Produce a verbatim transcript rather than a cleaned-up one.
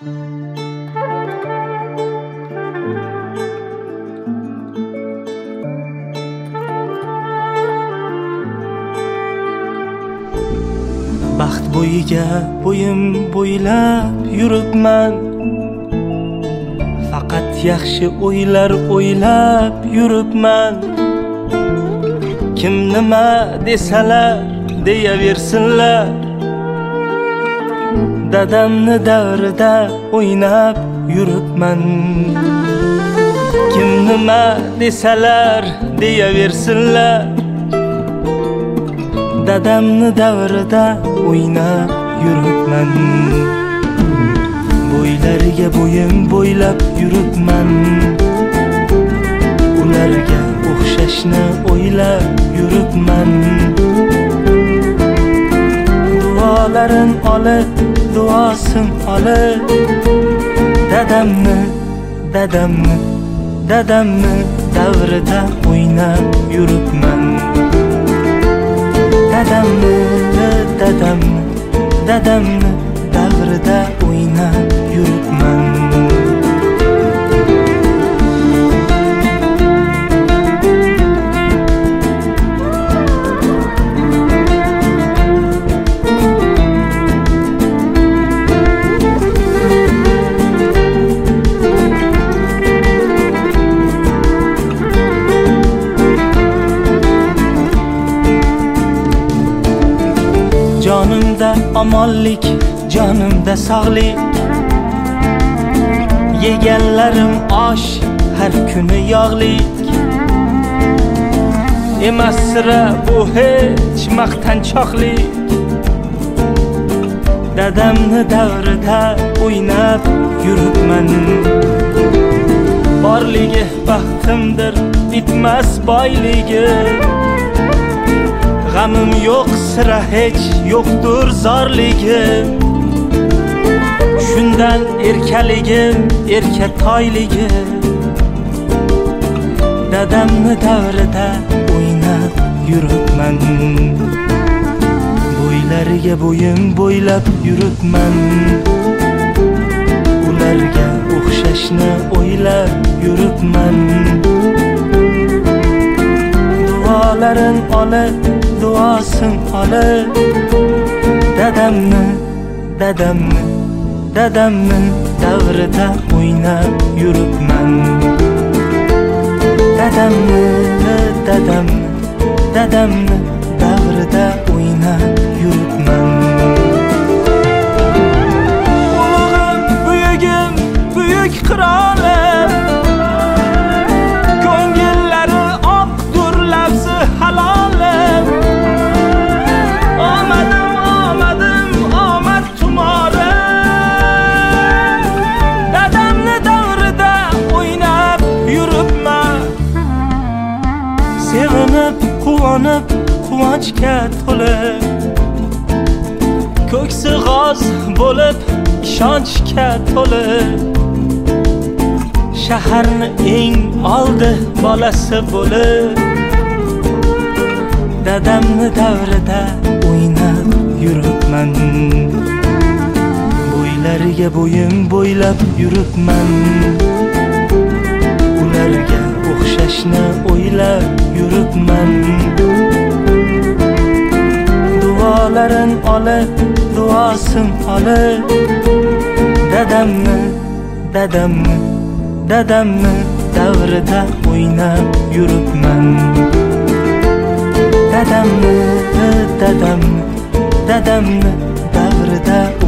Baxt bo'yiga bo'yim bo'ylab yuribman, faqat yaxshi o'ylar o'ylab yuribman. Kim nima desalar deyaversinlar, dadamni davrida o'ynab yuribman. Kim nima desalar deyaversinlar, dadamni davrida o'ynab yuribman. Bo'ylariga bo'yim bo'ylab yuribman, ularga o'xshashni o'ylab yuribman. Duolarin olib, duosin olib, dadamni, dadamni, dadamni davrida o'ynab yuribman. Dadamni, dadamni, dadamni davrida o'ynab yuribman. Jonimda omonlik, jonimda sog'lik, yeganlarim osh har kuni yog'lik. Emas sira bu hech maqtanchoqlik, dadamni davrida o'ynab yuribman. Borligi baxtimdir, bitmas boyligi, g'amim yo'q sira hech yo'qdir zorligi. Shundan erkaligim, erka toyligim, dadamni davrida o'ynab yuribman. Bo'ylariga bo'yim bo'ylab yuribman, ularga o'xshashni o'ylab yuribman. Duolarin olib, duosin olib, dadamni, dadamni, dadamni davrida o'ynab yuribman. Dadamni, dadamni, dadamni davrida o'ynab yuribman. Ulug'im, buyugim, buyuk qirolim, ko'ngillari oqdur labzi halolim. Omadim, omadim, omad tumorim, dadamni davrida o'ynab yuribman. Sevinib, quvonib, quvonchga to'lib, ko'ksi g'oz bo'lib, ishonchga to'lib, shaharni eng oldi bolasi bo'lib, dadamni davrida o'ynab yuribman. Bo'ylariga bo'yim bo'ylab yuribman, ularga o'xshashni o'ylab yuribman. Duolarin olib, duosin olib, dadamni, dadamni, dadamni davrida o'ynab yuribman. Dadamni, dadamni, dadamni davrida